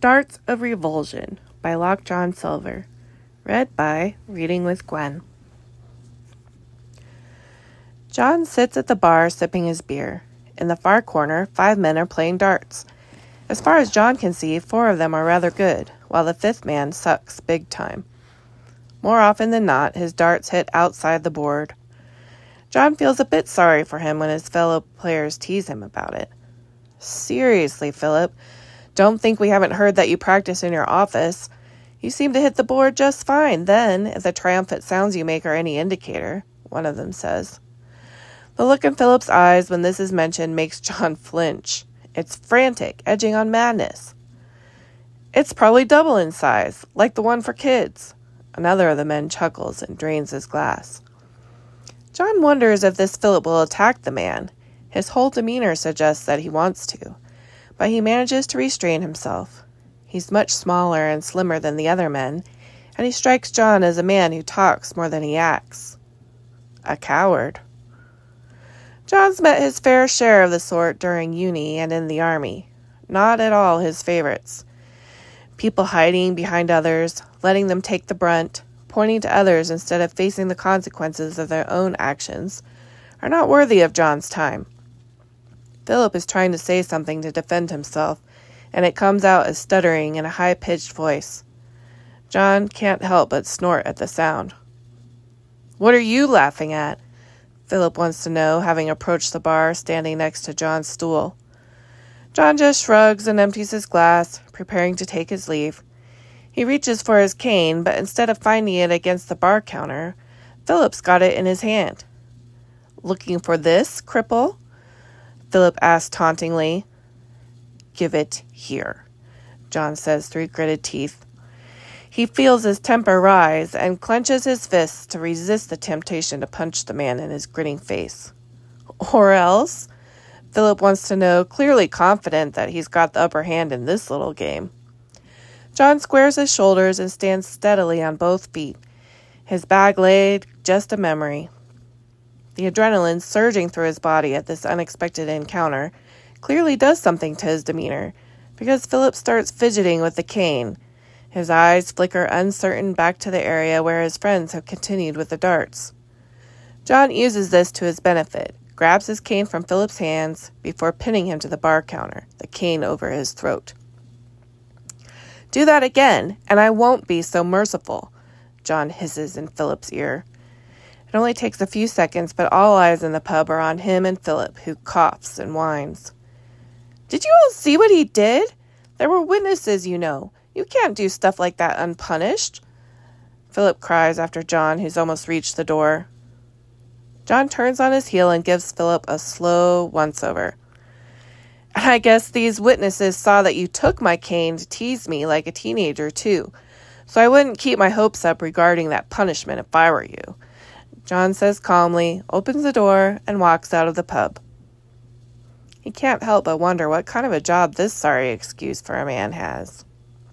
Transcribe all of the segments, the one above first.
Darts of Revulsion by Lock John Silver. Read by Reading with Gwen. John sits at the bar sipping his beer. In the far corner, 5 men are playing darts. As far as John can see, 4 of them are rather good, while the 5th man sucks big time. More often than not, his darts hit outside the board. John feels a bit sorry for him when his fellow players tease him about it. Seriously, Philip, don't think we haven't heard that you practice in your office. You seem to hit the board just fine then, if the triumphant sounds you make are any indicator, one of them says. The look in Philip's eyes when this is mentioned makes John flinch. It's frantic, edging on madness. It's probably double in size, like the one for kids. Another of the men chuckles and drains his glass. John wonders if this Philip will attack the man. His whole demeanor suggests that he wants to, but he manages to restrain himself. He's much smaller and slimmer than the other men, and he strikes John as a man who talks more than he acts. A coward. John's met his fair share of the sort during uni and in the army. Not at all his favorites. People hiding behind others, letting them take the brunt, pointing to others instead of facing the consequences of their own actions, are not worthy of John's time. Philip is trying to say something to defend himself, and it comes out as stuttering in a high-pitched voice. John can't help but snort at the sound. "What are you laughing at?" Philip wants to know, having approached the bar standing next to John's stool. John just shrugs and empties his glass, preparing to take his leave. He reaches for his cane, but instead of finding it against the bar counter, Philip's got it in his hand. "Looking for this, cripple?" Philip asks tauntingly. "Give it here," John says through gritted teeth. He feels his temper rise and clenches his fists to resist the temptation to punch the man in his grinning face. "Or else?" Philip wants to know, clearly confident that he's got the upper hand in this little game. John squares his shoulders and stands steadily on both feet, his bag laid, just a memory. The adrenaline surging through his body at this unexpected encounter clearly does something to his demeanor, because Philip starts fidgeting with the cane. His eyes flicker uncertain back to the area where his friends have continued with the darts. John uses this to his benefit, grabs his cane from Philip's hands before pinning him to the bar counter, the cane over his throat. "Do that again, and I won't be so merciful," John hisses in Philip's ear. It only takes a few seconds, but all eyes in the pub are on him and Philip, who coughs and whines. "Did you all see what he did? There were witnesses, you know. You can't do stuff like that unpunished," Philip cries after John, who's almost reached the door. John turns on his heel and gives Philip a slow once-over. "I guess these witnesses saw that you took my cane to tease me like a teenager, too, so I wouldn't keep my hopes up regarding that punishment if I were you," John says calmly, opens the door, and walks out of the pub. He can't help but wonder what kind of a job this sorry excuse for a man has.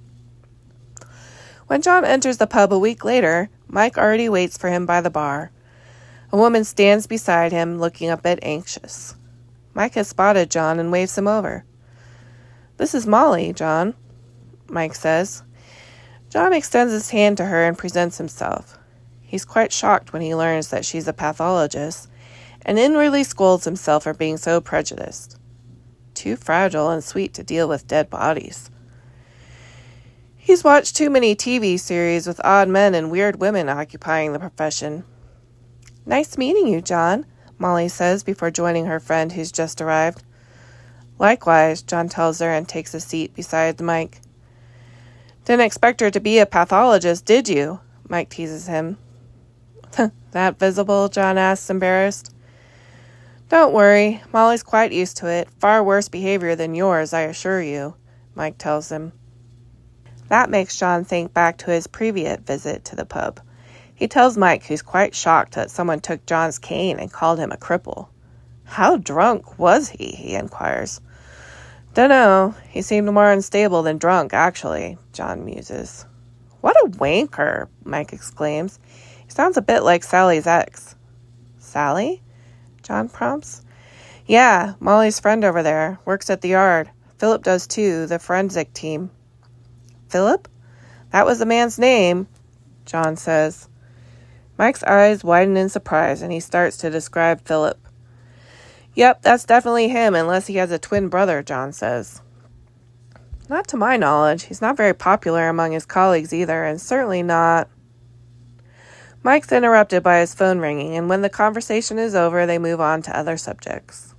When John enters the pub a week later, Mike already waits for him by the bar. A woman stands beside him, looking a bit anxious. Mike has spotted John and waves him over. "This is Molly, John," Mike says. John extends his hand to her and presents himself. He's quite shocked when he learns that she's a pathologist, and inwardly scolds himself for being so prejudiced. Too fragile and sweet to deal with dead bodies. He's watched too many TV series with odd men and weird women occupying the profession. "Nice meeting you, John," Molly says before joining her friend who's just arrived. "Likewise," John tells her and takes a seat beside Mike. "Didn't expect her to be a pathologist, did you?" Mike teases him. "That visible?" John asks, embarrassed. "Don't worry, Molly's quite used to it. Far worse behavior than yours, I assure you," Mike tells him. That makes John think back to his previous visit to the pub. He tells Mike, who's quite shocked that someone took John's cane and called him a cripple. "How drunk was he?" he inquires. "Dunno. He seemed more unstable than drunk, actually," John muses. "What a wanker," Mike exclaims. He sounds a bit like Sally's ex. "Sally?" John prompts. "Yeah, Molly's friend over there. Works at the yard. Philip does too, the forensic team." Philip? That was the man's name, John says. Mike's eyes widen in surprise, and he starts to describe Philip. Yep, that's definitely him, unless he has a twin brother, John says. Not to my knowledge. He's not very popular among his colleagues either, and certainly not... Mike's interrupted by his phone ringing, and when the conversation is over, they move on to other subjects.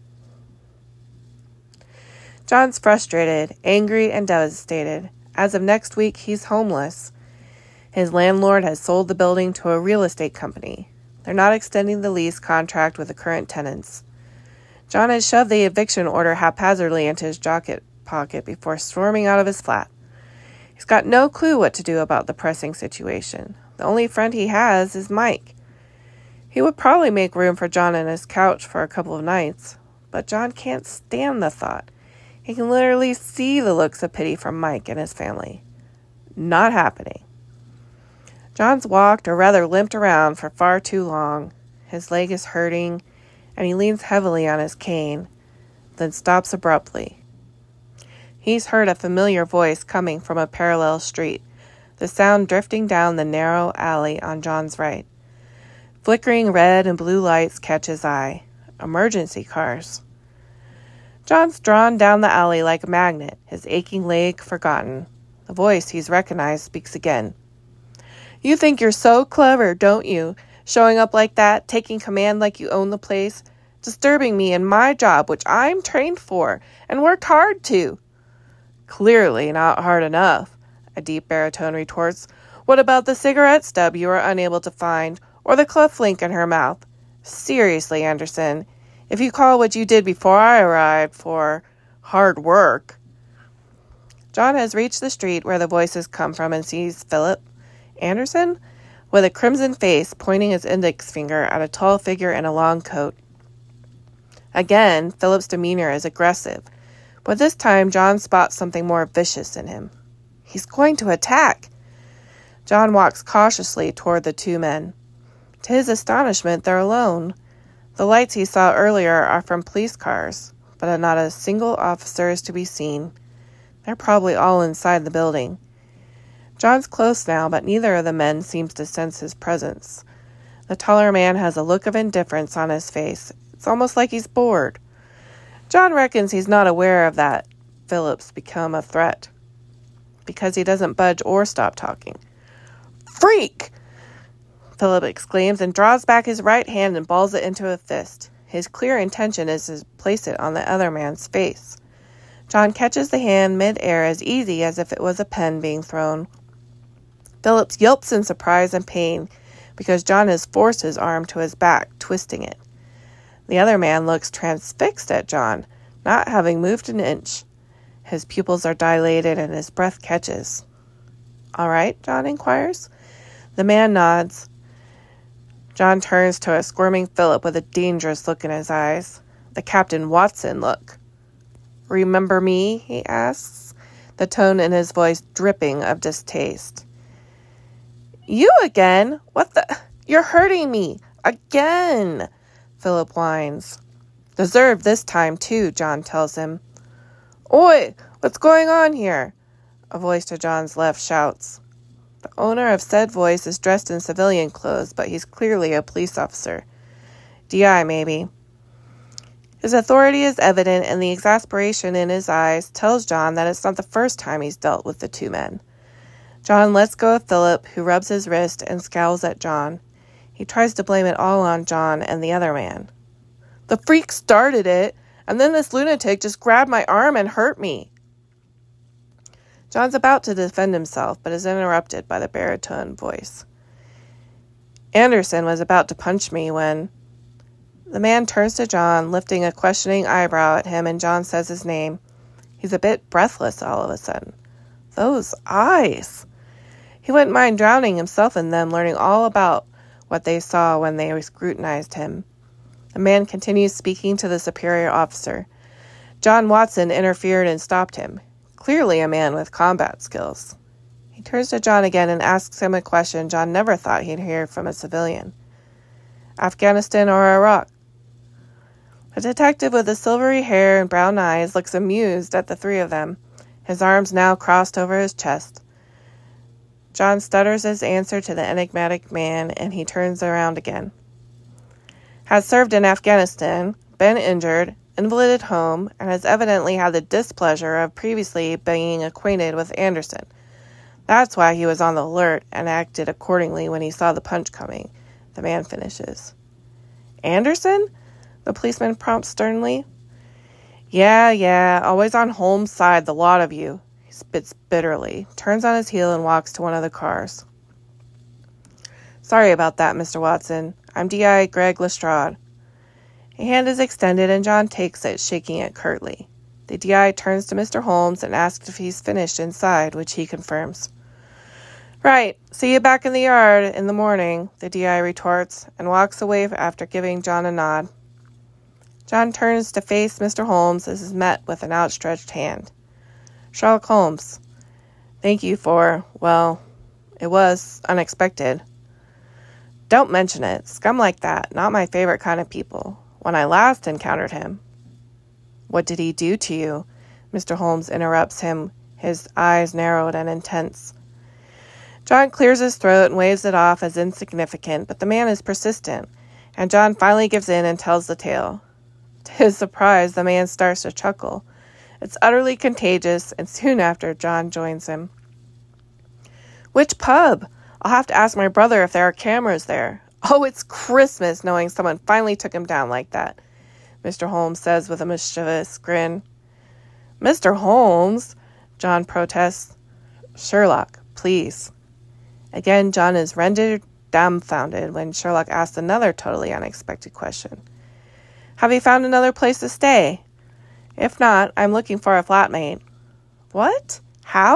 John's frustrated, angry, and devastated. As of next week, he's homeless. His landlord has sold the building to a real estate company. They're not extending the lease contract with the current tenants. John has shoved the eviction order haphazardly into his jacket pocket before storming out of his flat. He's got no clue what to do about the pressing situation. The only friend he has is Mike. He would probably make room for John on his couch for a couple of nights, but John can't stand the thought. He can literally see the looks of pity from Mike and his family. Not happening. John's walked or rather limped around for far too long. His leg is hurting, and he leans heavily on his cane, then stops abruptly. He's heard a familiar voice coming from a parallel street, the sound drifting down the narrow alley on John's right. Flickering red and blue lights catch his eye. Emergency cars. John's drawn down the alley like a magnet, his aching leg forgotten. The voice he's recognized speaks again. You think you're so clever, don't you? Showing up like that, taking command like you own the place, disturbing me in my job, which I'm trained for and worked hard to. Clearly not hard enough, a deep baritone retorts. What about the cigarette stub you were unable to find, or the cleft link in her mouth? Seriously, Anderson, if you call what you did before I arrived for hard work. John has reached the street where the voices come from and sees Philip Anderson with a crimson face pointing his index finger at a tall figure in a long coat. Again, Philip's demeanor is aggressive, but this time John spots something more vicious in him. He's going to attack. John walks cautiously toward the two men. To his astonishment, they're alone. The lights he saw earlier are from police cars, but not a single officer is to be seen. They're probably all inside the building. John's close now, but neither of the men seems to sense his presence. The taller man has a look of indifference on his face. It's almost like he's bored. John reckons he's not aware of that. Philip's become a threat, because he doesn't budge or stop talking. Freak! Philip exclaims and draws back his right hand and balls it into a fist. His clear intention is to place it on the other man's face. John catches the hand mid-air as easy as if it was a pen being thrown. Philip yelps in surprise and pain because John has forced his arm to his back, twisting it. The other man looks transfixed at John, not having moved an inch. His pupils are dilated and his breath catches. All right, John inquires. The man nods. John turns to a squirming Philip with a dangerous look in his eyes. The Captain Watson look. Remember me? He asks, the tone in his voice dripping of distaste. You again? What the? You're hurting me. Again, Philip whines. Deserved this time, too, John tells him. Oi, what's going on here? A voice to John's left shouts. The owner of said voice is dressed in civilian clothes, but he's clearly a police officer. DI, maybe. His authority is evident, and the exasperation in his eyes tells John that it's not the first time he's dealt with the two men. John lets go of Philip, who rubs his wrist and scowls at John. He tries to blame it all on John and the other man. The freak started it, and then this lunatic just grabbed my arm and hurt me. John's about to defend himself, but is interrupted by the baritone voice. Anderson was about to punch me when... The man turns to John, lifting a questioning eyebrow at him, and John says his name. He's a bit breathless all of a sudden. Those eyes! He wouldn't mind drowning himself in them, learning all about what they saw when they scrutinized him. The man continues speaking to the superior officer. John Watson interfered and stopped him. Clearly a man with combat skills. He turns to John again and asks him a question John never thought he'd hear from a civilian. Afghanistan or Iraq? The detective with the silvery hair and brown eyes looks amused at the three of them, his arms now crossed over his chest. John stutters his answer to the enigmatic man, and he turns around again. Has served in Afghanistan, been injured, invalided home, and has evidently had the displeasure of previously being acquainted with Anderson. That's why he was on the alert and acted accordingly when he saw the punch coming, the man finishes. Anderson? The policeman prompts sternly. Yeah, always on Holmes' side, the lot of you. He spits bitterly, turns on his heel and walks to one of the cars. Sorry about that, Mr. Watson. I'm D.I. Greg Lestrade. A hand is extended and John takes it, shaking it curtly. The D.I. turns to Mr. Holmes and asks if he's finished inside, which he confirms. Right, see you back in the yard in the morning, the D.I. retorts, and walks away after giving John a nod. John turns to face Mr. Holmes as is met with an outstretched hand. Sherlock Holmes. Thank you for, well, it was unexpected. Don't mention it. Scum like that, not my favorite kind of people. When I last encountered him. What did he do to you? Mr. Holmes interrupts him, his eyes narrowed and intense. John clears his throat and waves it off as insignificant, but the man is persistent, and John finally gives in and tells the tale. To his surprise, the man starts to chuckle. It's utterly contagious, and soon after, John joins him. Which pub? I'll have to ask my brother if there are cameras there. Oh, it's Christmas, knowing someone finally took him down like that, Mr. Holmes says with a mischievous grin. Mr. Holmes, John protests. Sherlock, please. Again, John is rendered dumbfounded when Sherlock asks another totally unexpected question. Have you found another place to stay? If not, I'm looking for a flatmate. What? How?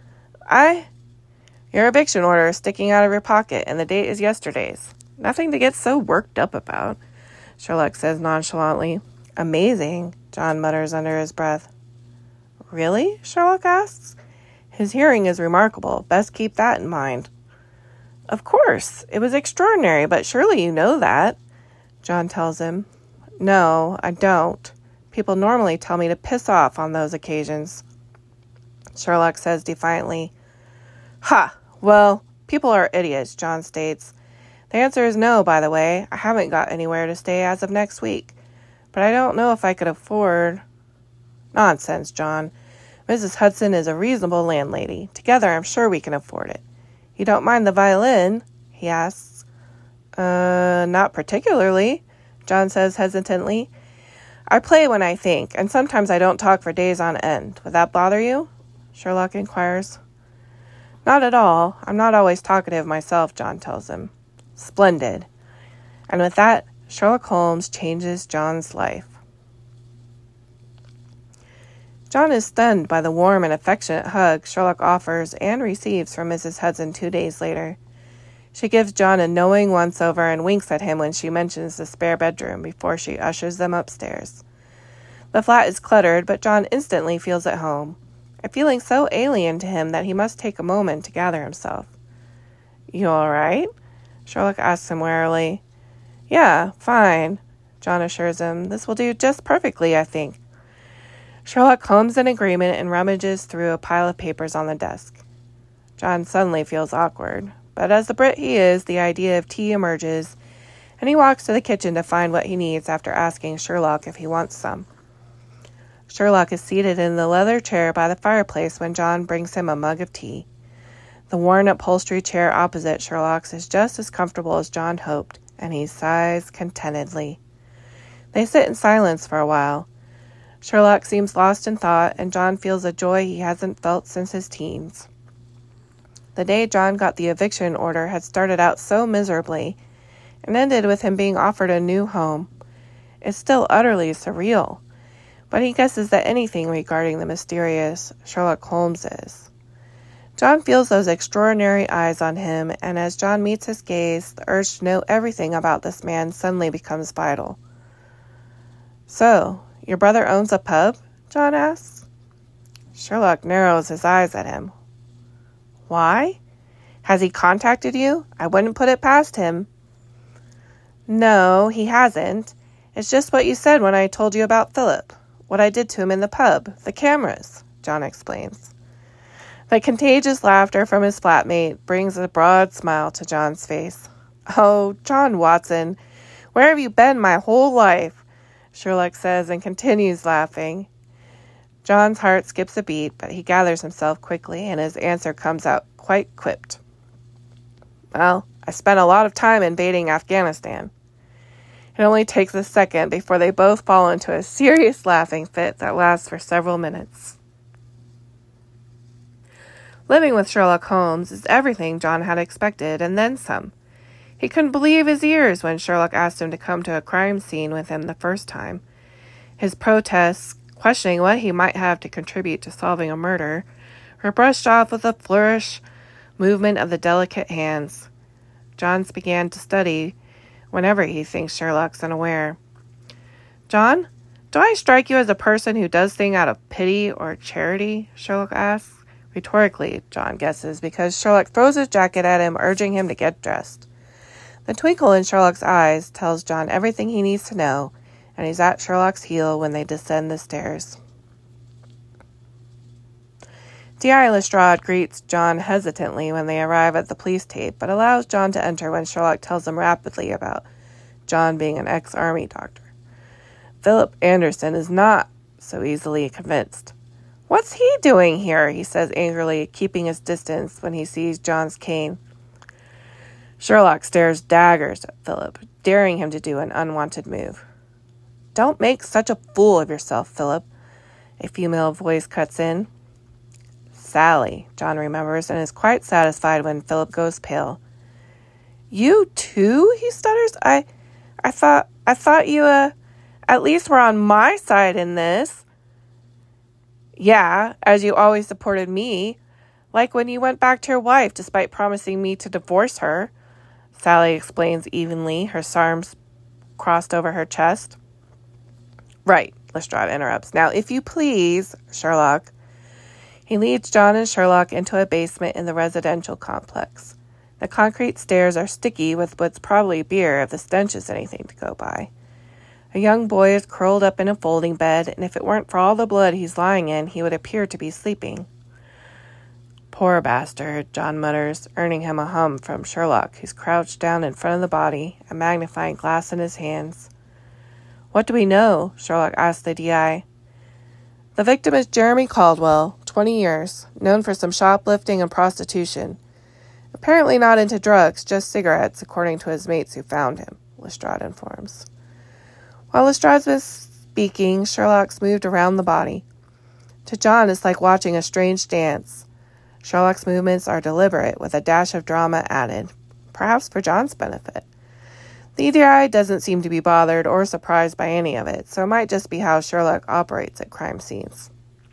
Your eviction order is sticking out of your pocket, and the date is yesterday's. Nothing to get so worked up about, Sherlock says nonchalantly. Amazing, John mutters under his breath. Really? Sherlock asks. His hearing is remarkable. Best keep that in mind. Of course. It was extraordinary, but surely you know that, John tells him. No, I don't. People normally tell me to piss off on those occasions, Sherlock says defiantly. Ha! Well, people are idiots, John states. The answer is no, by the way. I haven't got anywhere to stay as of next week. But I don't know if I could afford... Nonsense, John. Mrs. Hudson is a reasonable landlady. Together, I'm sure we can afford it. You don't mind the violin? He asks. Not particularly, John says hesitantly. I play when I think, and sometimes I don't talk for days on end. Would that bother you? Sherlock inquires. Not at all. I'm not always talkative myself, John tells him. Splendid. And with that, Sherlock Holmes changes John's life. John is stunned by the warm and affectionate hug Sherlock offers and receives from Mrs. Hudson 2 days later. She gives John a knowing once-over and winks at him when she mentions the spare bedroom before she ushers them upstairs. The flat is cluttered, but John instantly feels at home, a feeling so alien to him that he must take a moment to gather himself. You all right? Sherlock asks him warily. Yeah, fine, John assures him. This will do just perfectly, I think. Sherlock hums in agreement and rummages through a pile of papers on the desk. John suddenly feels awkward, but as the Brit he is, the idea of tea emerges, and he walks to the kitchen to find what he needs after asking Sherlock if he wants some. Sherlock is seated in the leather chair by the fireplace when John brings him a mug of tea. The worn upholstery chair opposite Sherlock's is just as comfortable as John hoped, and he sighs contentedly. They sit in silence for a while. Sherlock seems lost in thought, and John feels a joy he hasn't felt since his teens. The day John got the eviction order had started out so miserably, and ended with him being offered a new home. It's still utterly surreal, but he guesses that anything regarding the mysterious Sherlock Holmes is. John feels those extraordinary eyes on him, and as John meets his gaze, the urge to know everything about this man suddenly becomes vital. So, your brother owns a pub? John asks. Sherlock narrows his eyes at him. Why? Has he contacted you? I wouldn't put it past him. No, he hasn't. It's just what you said when I told you about Philip. What I did to him in the pub. The cameras, John explains. The contagious laughter from his flatmate brings a broad smile to John's face. "Oh, John Watson, where have you been my whole life?" Sherlock says and continues laughing. John's heart skips a beat, but he gathers himself quickly, and his answer comes out quite quipped. "Well, I spent a lot of time invading Afghanistan." It only takes a second before they both fall into a serious laughing fit that lasts for several minutes. Living with Sherlock Holmes is everything John had expected, and then some. He couldn't believe his ears when Sherlock asked him to come to a crime scene with him the first time. His protests, questioning what he might have to contribute to solving a murder, were brushed off with a flourish movement of the delicate hands. John began to study whenever he thinks Sherlock's unaware. "John, do I strike you as a person who does things out of pity or charity?" Sherlock asks. Rhetorically, John guesses, because Sherlock throws his jacket at him, urging him to get dressed. The twinkle in Sherlock's eyes tells John everything he needs to know, and he's at Sherlock's heel when they descend the stairs. D.I. Lestrade greets John hesitantly when they arrive at the police tape, but allows John to enter when Sherlock tells him rapidly about John being an ex-army doctor. Philip Anderson is not so easily convinced. "What's he doing here?" he says angrily, keeping his distance when he sees John's cane. Sherlock stares daggers at Philip, daring him to do an unwanted move. "Don't make such a fool of yourself, Philip," a female voice cuts in. "Sally," John remembers, and is quite satisfied when Philip goes pale. "You too?" he stutters. I thought you, at least were on my side in this." "Yeah, as you always supported me, like when you went back to your wife despite promising me to divorce her," Sally explains evenly, her arms crossed over her chest. "Right," Lestrade interrupts. "Now, if you please, Sherlock." He leads John and Sherlock into a basement in the residential complex. The concrete stairs are sticky with what's probably beer if the stench is anything to go by. A young boy is curled up in a folding bed, and if it weren't for all the blood he's lying in, he would appear to be sleeping. "Poor bastard," John mutters, earning him a hum from Sherlock, who's crouched down in front of the body, a magnifying glass in his hands. "What do we know?" Sherlock asks the D.I. "The victim is Jeremy Caldwell, 20 years, known for some shoplifting and prostitution. Apparently not into drugs, just cigarettes, according to his mates who found him," Lestrade informs. While Lestrade's been speaking, Sherlock's moved around the body. To John, it's like watching a strange dance. Sherlock's movements are deliberate, with a dash of drama added, perhaps for John's benefit. The D.I. doesn't seem to be bothered or surprised by any of it, so it might just be how Sherlock operates at crime scenes.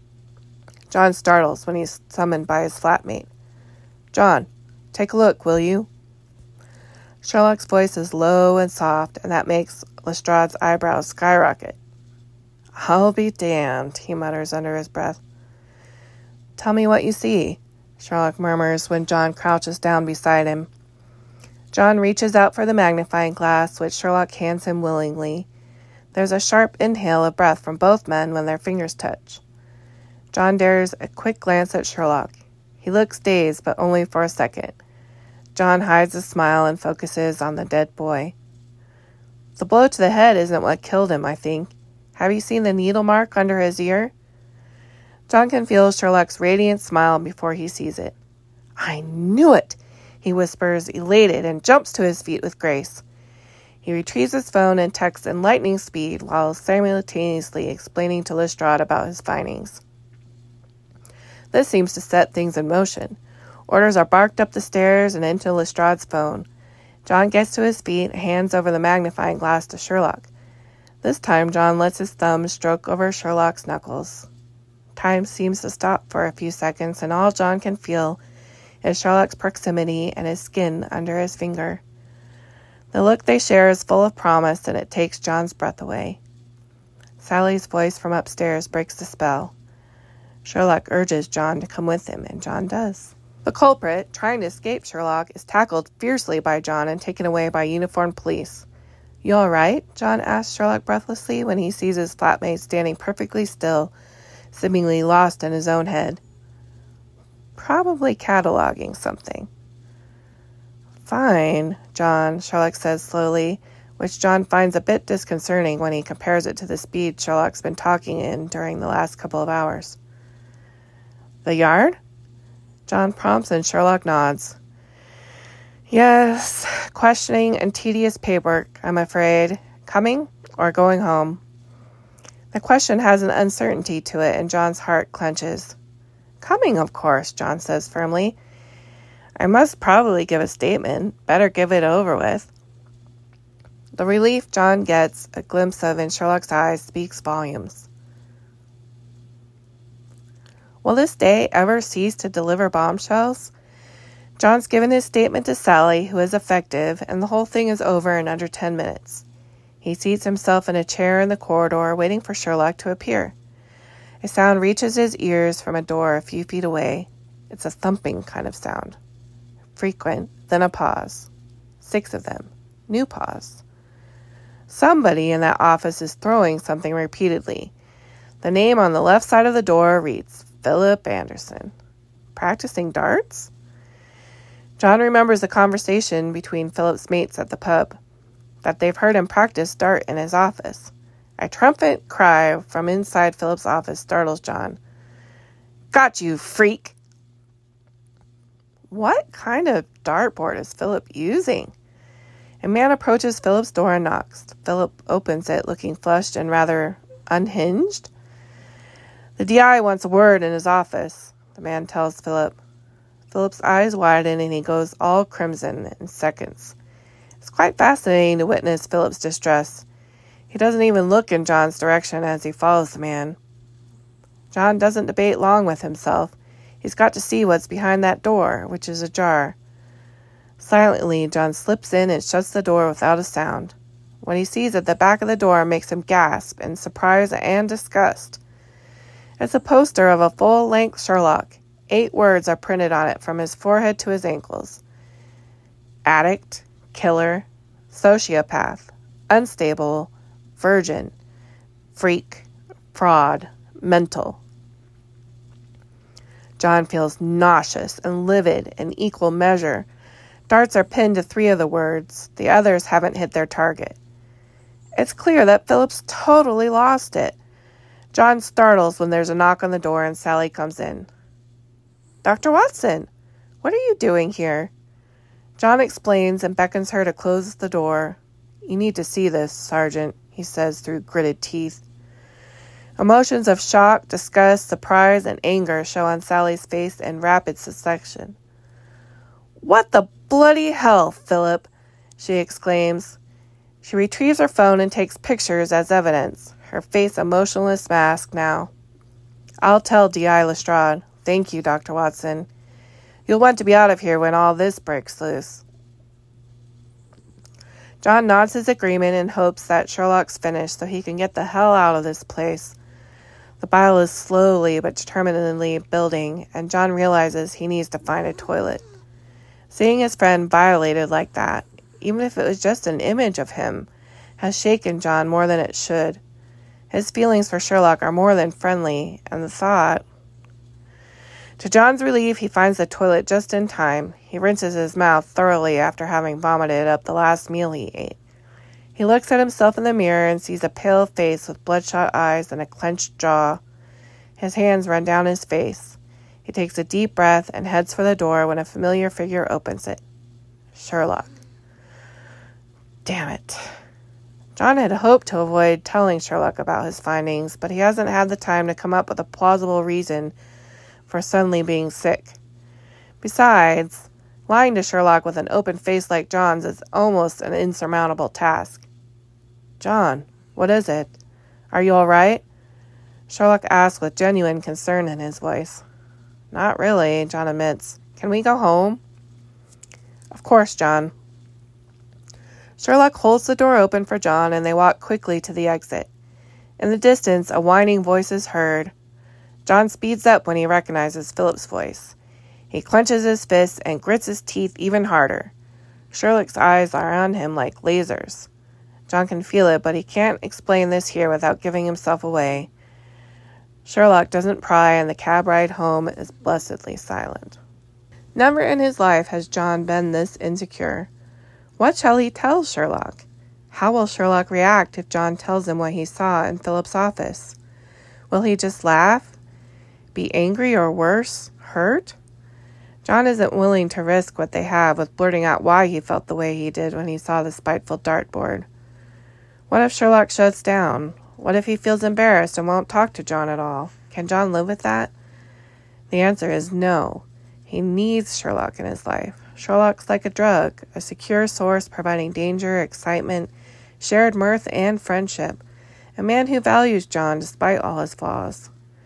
John startles when he's summoned by his flatmate. "John, take a look, will you?" Sherlock's voice is low and soft, and that makes Lestrade's eyebrows skyrocket. "I'll be damned," he mutters under his breath. "Tell me what you see," Sherlock murmurs when John crouches down beside him. John reaches out for the magnifying glass, which Sherlock hands him willingly. There's a sharp inhale of breath from both men when their fingers touch. John dares a quick glance at Sherlock. He looks dazed, but only for a second. John hides a smile and focuses on the dead boy. "The blow to the head isn't what killed him, I think. Have you seen the needle mark under his ear?" John can feel Sherlock's radiant smile before he sees it. "I knew it!" he whispers, elated, and jumps to his feet with grace. He retrieves his phone and texts in lightning speed while simultaneously explaining to Lestrade about his findings. This seems to set things in motion. Orders are barked up the stairs and into Lestrade's phone. John gets to his feet and hands over the magnifying glass to Sherlock. This time, John lets his thumb stroke over Sherlock's knuckles. Time seems to stop for a few seconds, and all John can feel is Sherlock's proximity and his skin under his finger. The look they share is full of promise, and it takes John's breath away. Sally's voice from upstairs breaks the spell. Sherlock urges John to come with him, and John does. The culprit, trying to escape Sherlock, is tackled fiercely by John and taken away by uniformed police. "You all right?" John asks Sherlock breathlessly when he sees his flatmate standing perfectly still, seemingly lost in his own head. Probably cataloging something. Fine, John, Sherlock says slowly, which John finds a bit disconcerting when he compares it to the speed Sherlock's been talking in during the last couple of hours. The Yard? John prompts and Sherlock nods. Yes, questioning and tedious paperwork, I'm afraid. Coming or going home? The question has an uncertainty to it, and John's heart clenches. Coming, of course, John says firmly. I must probably give a statement. Better give it over with. The relief John gets a glimpse of in Sherlock's eyes speaks volumes. Will this day ever cease to deliver bombshells? John's given his statement to Sally, who is effective, and the whole thing is over in under 10 minutes. He seats himself in a chair in the corridor, waiting for Sherlock to appear. A sound reaches his ears from a door a few feet away. It's a thumping kind of sound. Frequent, then a pause. 6 of them. New pause. Somebody in that office is throwing something repeatedly. The name on the left side of the door reads Philip Anderson. Practicing darts? John remembers the conversation between Philip's mates at the pub, that they've heard him practice dart in his office. A triumphant cry from inside Philip's office startles John. Got you, freak! What kind of dartboard is Philip using? A man approaches Philip's door and knocks. Philip opens it, looking flushed and rather unhinged. The DI wants a word in his office, the man tells Philip. Philip's eyes widen and he goes all crimson in seconds. It's quite fascinating to witness Philip's distress. He doesn't even look in John's direction as he follows the man. John doesn't debate long with himself. He's got to see what's behind that door, which is ajar. Silently, John slips in and shuts the door without a sound. What he sees at the back of the door makes him gasp in surprise and disgust. It's a poster of a full-length Sherlock. 8 words are printed on it from his forehead to his ankles. Addict, killer, sociopath, unstable, virgin, freak, fraud, mental. John feels nauseous and livid in equal measure. Darts are pinned to 3 of the words. The others haven't hit their target. It's clear that Philip's totally lost it. John startles when there's a knock on the door and Sally comes in. Dr. Watson, what are you doing here? John explains and beckons her to close the door. You need to see this, Sergeant, he says through gritted teeth. Emotions of shock, disgust, surprise, and anger show on Sally's face in rapid succession. What the bloody hell, Philip, she exclaims. She retrieves her phone and takes pictures as evidence, her face a motionless mask now. I'll tell D.I. Lestrade. Thank you, Dr. Watson. You'll want to be out of here when all this breaks loose. John nods his agreement and hopes that Sherlock's finished so he can get the hell out of this place. The bile is slowly but determinedly building, and John realizes he needs to find a toilet. Seeing his friend violated like that, even if it was just an image of him, has shaken John more than it should. His feelings for Sherlock are more than friendly, and the thought... To John's relief, he finds the toilet just in time. He rinses his mouth thoroughly after having vomited up the last meal he ate. He looks at himself in the mirror and sees a pale face with bloodshot eyes and a clenched jaw. His hands run down his face. He takes a deep breath and heads for the door when a familiar figure opens it. Sherlock. Damn it. John had hoped to avoid telling Sherlock about his findings, but he hasn't had the time to come up with a plausible reason for suddenly being sick. Besides, lying to Sherlock with an open face like John's is almost an insurmountable task. John, what is it? Are you all right? Sherlock asks with genuine concern in his voice. Not really, John admits. Can we go home? Of course, John. Sherlock holds the door open for John and they walk quickly to the exit. In the distance, a whining voice is heard. John speeds up when he recognizes Philip's voice. He clenches his fists and grits his teeth even harder. Sherlock's eyes are on him like lasers. John can feel it, but he can't explain this here without giving himself away. Sherlock doesn't pry, and the cab ride home is blessedly silent. Never in his life has John been this insecure. What shall he tell Sherlock? How will Sherlock react if John tells him what he saw in Philip's office? Will he just laugh? Be angry, or worse, hurt? John isn't willing to risk what they have with blurting out why he felt the way he did when he saw the spiteful dartboard. What if Sherlock shuts down? What if he feels embarrassed and won't talk to John at all? Can John live with that? The answer is no. He needs Sherlock in his life. Sherlock's like a drug, a secure source providing danger, excitement, shared mirth, and friendship. A man who values John despite all his flaws.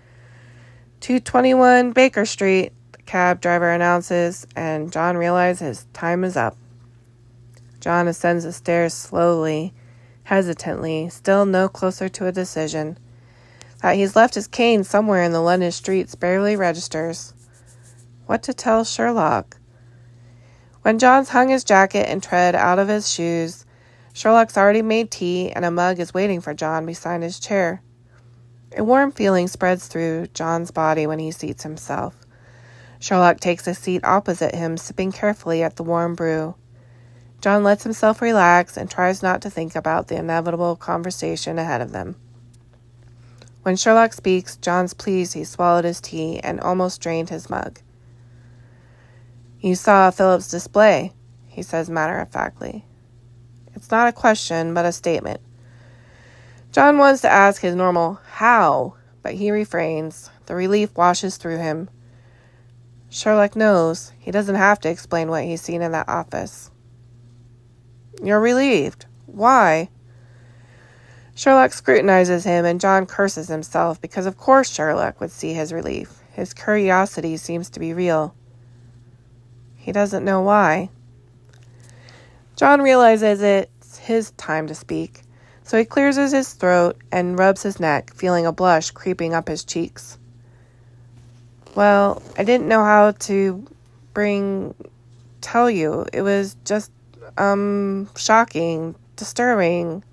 221 Baker Street, the cab driver announces, and John realizes his time is up. John ascends the stairs slowly, hesitantly, still no closer to a decision. That he's left his cane somewhere in the London streets barely registers. What to tell Sherlock? When John's hung his jacket and tread out of his shoes, Sherlock's already made tea, and a mug is waiting for John beside his chair. A warm feeling spreads through John's body when he seats himself. Sherlock takes a seat opposite him, sipping carefully at the warm brew. John lets himself relax and tries not to think about the inevitable conversation ahead of them. When Sherlock speaks, John's pleased he swallowed his tea and almost drained his mug. "You saw Philip's display," he says matter-of-factly. It's not a question, but a statement. John wants to ask his normal "how?" but he refrains. The relief washes through him. Sherlock knows. He doesn't have to explain what he's seen in that office. "You're relieved. Why?" Sherlock scrutinizes him, and John curses himself, because of course Sherlock would see his relief. His curiosity seems to be real. He doesn't know why. John realizes it's his time to speak, so he clears his throat and rubs his neck, feeling a blush creeping up his cheeks. "Well, I didn't know how to tell you. It was just, shocking, disturbing.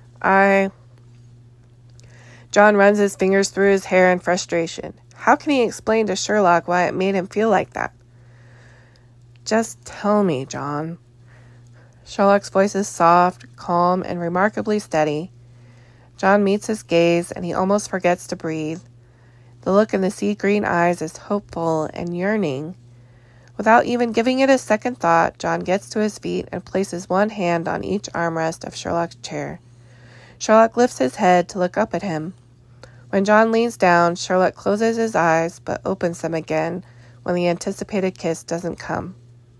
John runs his fingers through his hair in frustration. How can he explain to Sherlock why it made him feel like that? "Just tell me, John." Sherlock's voice is soft, calm, and remarkably steady. John meets his gaze, and he almost forgets to breathe. The look in the sea-green eyes is hopeful and yearning. Without even giving it a second thought, John gets to his feet and places one hand on each armrest of Sherlock's chair. Sherlock lifts his head to look up at him. When John leans down, Sherlock closes his eyes but opens them again when the anticipated kiss doesn't come.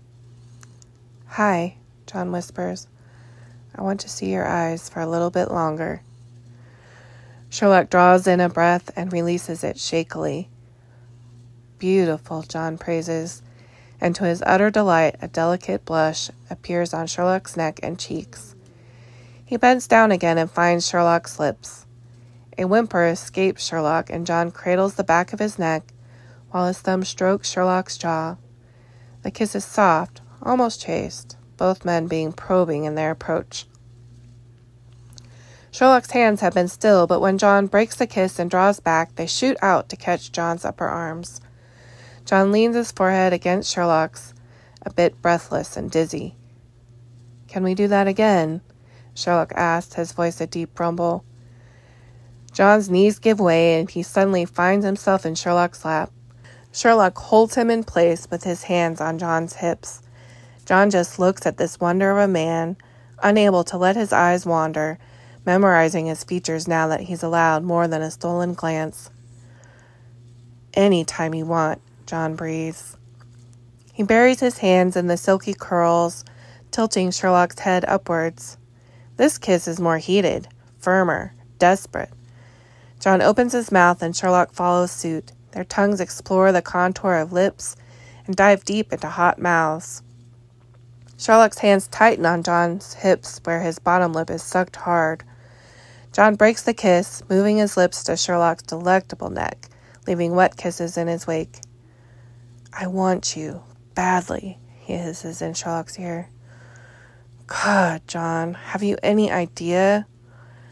"Hi," John whispers. "I want to see your eyes for a little bit longer." Sherlock draws in a breath and releases it shakily. "Beautiful," John praises, and to his utter delight, a delicate blush appears on Sherlock's neck and cheeks. He bends down again and finds Sherlock's lips. A whimper escapes Sherlock, and John cradles the back of his neck while his thumb strokes Sherlock's jaw. The kiss is soft, almost chaste, both men being probing in their approach. Sherlock's hands have been still, but when John breaks the kiss and draws back, they shoot out to catch John's upper arms. John leans his forehead against Sherlock's, a bit breathless and dizzy. "Can we do that again?" Sherlock asked, his voice a deep rumble. John's knees give way, and he suddenly finds himself in Sherlock's lap. Sherlock holds him in place with his hands on John's hips. John just looks at this wonder of a man, unable to let his eyes wander, memorizing his features now that he's allowed more than a stolen glance. "Any time you want," John breathes. He buries his hands in the silky curls, tilting Sherlock's head upwards. This kiss is more heated, firmer, desperate. John opens his mouth and Sherlock follows suit. Their tongues explore the contour of lips and dive deep into hot mouths. Sherlock's hands tighten on John's hips where his bottom lip is sucked hard. John breaks the kiss, moving his lips to Sherlock's delectable neck, leaving wet kisses in his wake. "I want you, badly," he hisses in Sherlock's ear. "God, John, have you any idea?"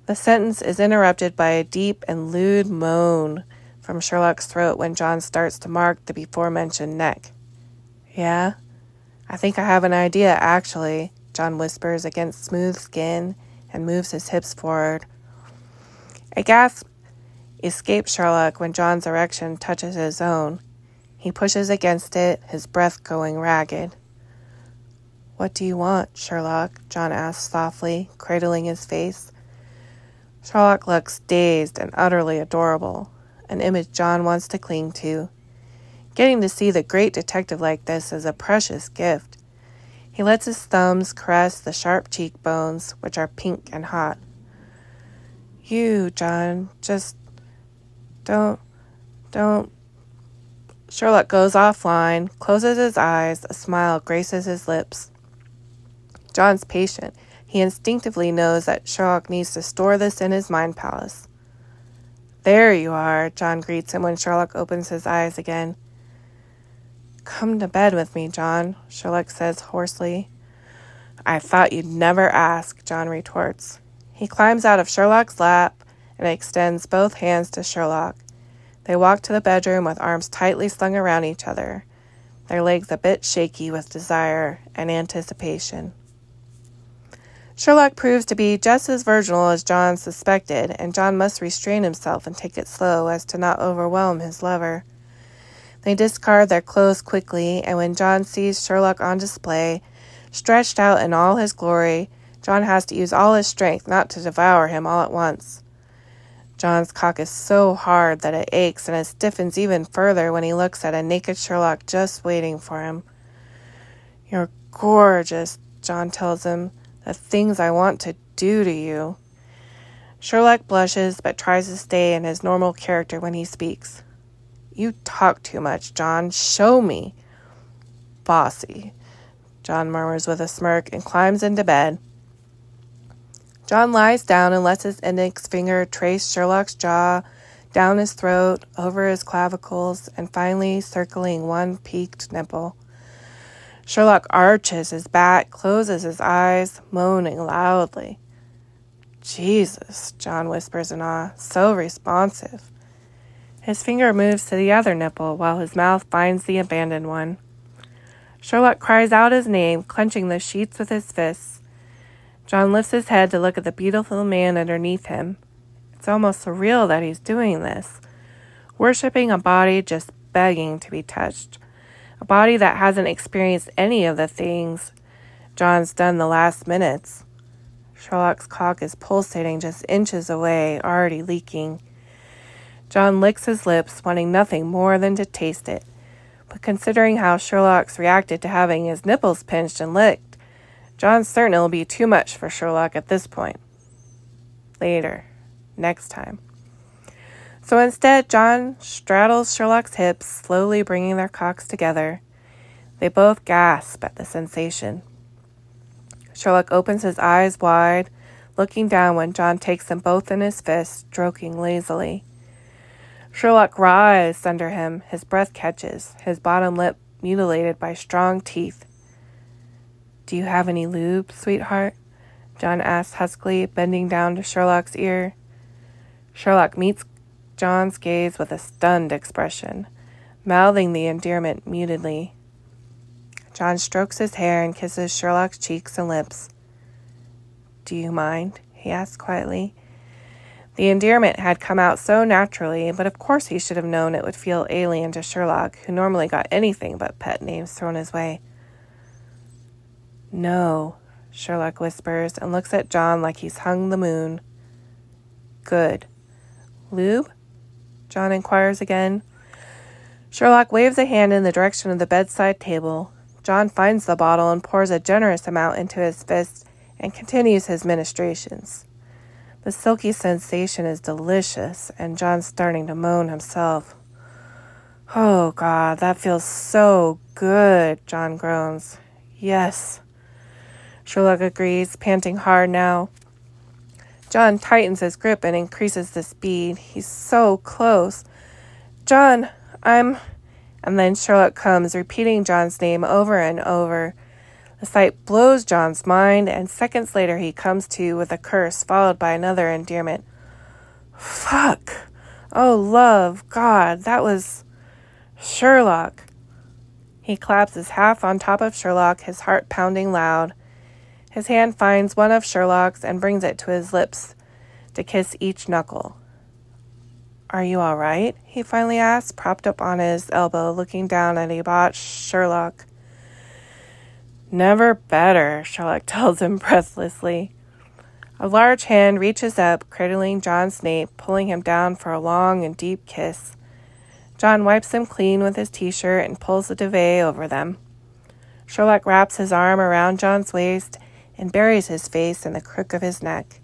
The sentence is interrupted by a deep and lewd moan from Sherlock's throat when John starts to mark the before-mentioned neck. "Yeah? I think I have an idea, actually," John whispers against smooth skin and moves his hips forward. A gasp escapes Sherlock when John's erection touches his own. He pushes against it, his breath going ragged. "What do you want, Sherlock?" John asks softly, cradling his face. Sherlock looks dazed and utterly adorable, an image John wants to cling to. Getting to see the great detective like this is a precious gift. He lets his thumbs caress the sharp cheekbones, which are pink and hot. "You, John, just don't. Sherlock goes offline, closes his eyes, a smile graces his lips. John's patient. He instinctively knows that Sherlock needs to store this in his mind palace. "There you are," John greets him when Sherlock opens his eyes again. "Come to bed with me, John," Sherlock says hoarsely. "I thought you'd never ask," John retorts. He climbs out of Sherlock's lap and extends both hands to Sherlock. They walk to the bedroom with arms tightly slung around each other, their legs a bit shaky with desire and anticipation. Sherlock proves to be just as virginal as John suspected, and John must restrain himself and take it slow as to not overwhelm his lover. They discard their clothes quickly, and when John sees Sherlock on display, stretched out in all his glory, John has to use all his strength not to devour him all at once. John's cock is so hard that it aches, and it stiffens even further when he looks at a naked Sherlock just waiting for him. "You're gorgeous," John tells him. "The things I want to do to you." Sherlock blushes but tries to stay in his normal character when he speaks. "You talk too much, John. Show me." "Bossy," John murmurs with a smirk and climbs into bed. John lies down and lets his index finger trace Sherlock's jaw, down his throat, over his clavicles, and finally circling one peaked nipple. Sherlock arches his back, closes his eyes, moaning loudly. "Jesus," John whispers in awe, "so responsive." His finger moves to the other nipple while his mouth finds the abandoned one. Sherlock cries out his name, clenching the sheets with his fists. John lifts his head to look at the beautiful man underneath him. It's almost surreal that he's doing this, worshipping a body just begging to be touched. A body that hasn't experienced any of the things John's done the last minutes. Sherlock's cock is pulsating just inches away, already leaking. John licks his lips, wanting nothing more than to taste it. But considering how Sherlock's reacted to having his nipples pinched and licked, John's certain it'll be too much for Sherlock at this point. Later. Next time. So instead, John straddles Sherlock's hips, slowly bringing their cocks together. They both gasp at the sensation. Sherlock opens his eyes wide, looking down when John takes them both in his fists, stroking lazily. Sherlock writhes under him, his breath catches, his bottom lip mutilated by strong teeth. "Do you have any lube, sweetheart?" John asks huskily, bending down to Sherlock's ear. Sherlock meets John's gaze with a stunned expression, mouthing the endearment mutedly. John strokes his hair and kisses Sherlock's cheeks and lips. "Do you mind?" he asks quietly. The endearment had come out so naturally, but of course he should have known it would feel alien to Sherlock, who normally got anything but pet names thrown his way. "No," Sherlock whispers and looks at John like he's hung the moon. "Good. Lube?" John inquires again. Sherlock waves a hand in the direction of the bedside table. John finds the bottle and pours a generous amount into his fist and continues his ministrations. The silky sensation is delicious, and John's starting to moan himself. "Oh, God, that feels so good," John groans. "Yes," Sherlock agrees, panting hard now. John tightens his grip and increases the speed. He's so close. "John, I'm..." And then Sherlock comes, repeating John's name over and over. The sight blows John's mind, and seconds later he comes to with a curse followed by another endearment. Fuck! Oh, love, God, that was Sherlock. He collapses half on top of Sherlock, his heart pounding loud. His hand finds one of Sherlock's and brings it to his lips to kiss each knuckle. Are you all right? He finally asks, propped up on his elbow, looking down at a botched Sherlock. Never better, Sherlock tells him breathlessly. A large hand reaches up, cradling John's nape, pulling him down for a long and deep kiss. John wipes them clean with his t-shirt and pulls the duvet over them. Sherlock wraps his arm around John's waist and buries his face in the crook of his neck.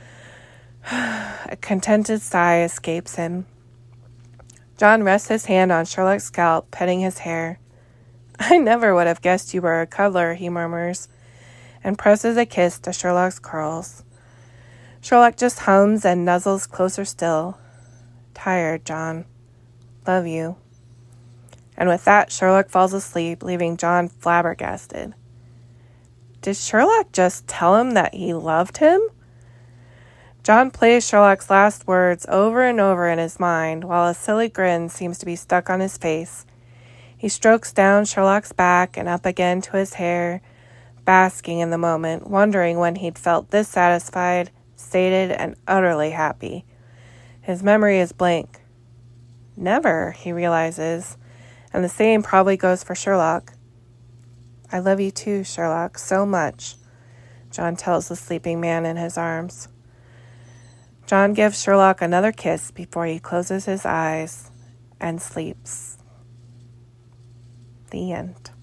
A contented sigh escapes him. John rests his hand on Sherlock's scalp, petting his hair. I never would have guessed you were a cuddler, he murmurs, and presses a kiss to Sherlock's curls. Sherlock just hums and nuzzles closer still. Tired, John. Love you. And with that, Sherlock falls asleep, leaving John flabbergasted. Did Sherlock just tell him that he loved him? John plays Sherlock's last words over and over in his mind, while a silly grin seems to be stuck on his face. He strokes down Sherlock's back and up again to his hair, basking in the moment, wondering when he'd felt this satisfied, sated, and utterly happy. His memory is blank. Never, he realizes, and the same probably goes for Sherlock. I love you too, Sherlock, so much, John tells the sleeping man in his arms. John gives Sherlock another kiss before he closes his eyes and sleeps. The end.